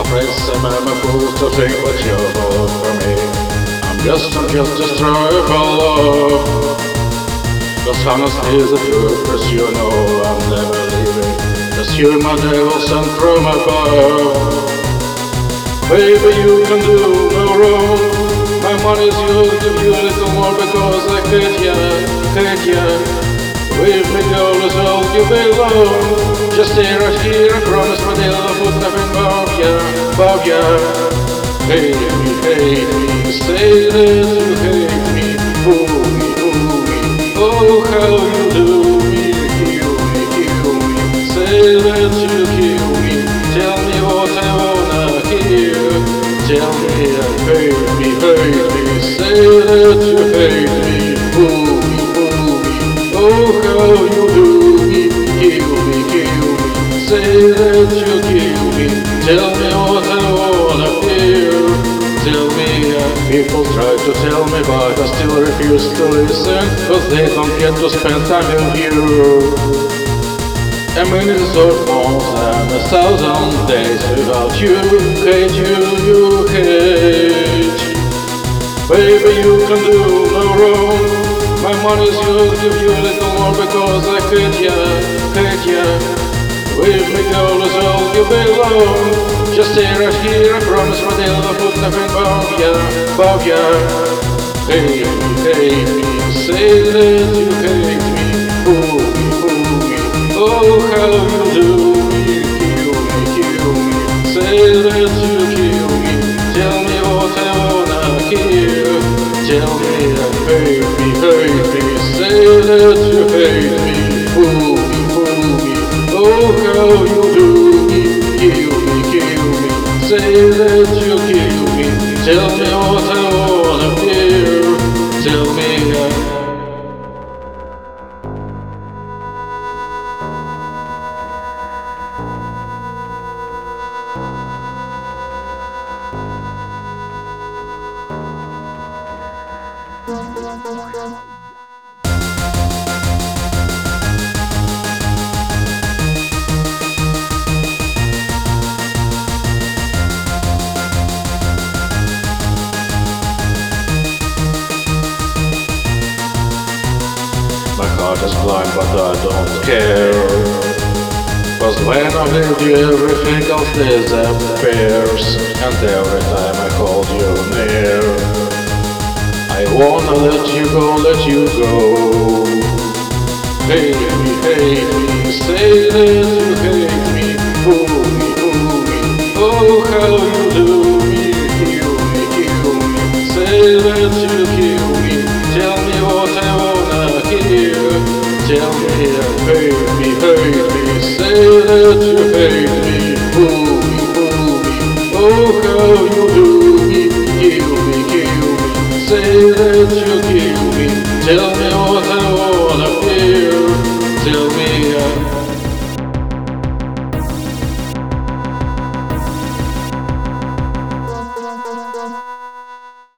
Praise and I'm a fool to think what you're all for me. I'm just a strive for love. Cause honestly is the truth, you know I'm never leaving. Cause you're my devil sent from above. Baby, you can do no wrong. My money's yours, give you a little more because I hate ya. With me, girl, is all you belong. Just stay right here, I promise my dear, I'll put nothing above ya. Hate me, say that you hate me, fool me. Oh, how you do me, kill me. Say that you kill me, tell me what I wanna hear. Tell me I hate me, say that you hate me, fool me. Oh, how you do me, kill me. Say that you kill me, tell me what I wanna hear. Tell me, people try to tell me, but I still refuse to listen, cause they don't get to spend time with you. A minute of more than 1,000 days without you. Hate you hate. Baby, you can do no wrong. My money's yours, give you a little more because I hate ya. With me, girl, is all you belong. Just stay right here, I promise my dear, I'll put nothing above ya. Hate me, say that you hate me, fool me. Oh, how you do me, kill me. Say that you kill me, tell me what I wanna hear. Tell me I hate me, say that you hate me, fool me. Oh, how you do me, kill me. Say that you kill me, tell me what I wanna hear. Tell me my heart is blind, but I don't care. Cause when I leave you, everything else disappears. And every time I hold you near, I wanna let you go. Hate me, say that you hate me, fool me. Oh, how you do me, kill me. Say that you kill me, tell me what I wanna hear. Tell me I hate me, say that you hate me, fool me. Oh, how you do me, kill me. Say that you kill me, tell me what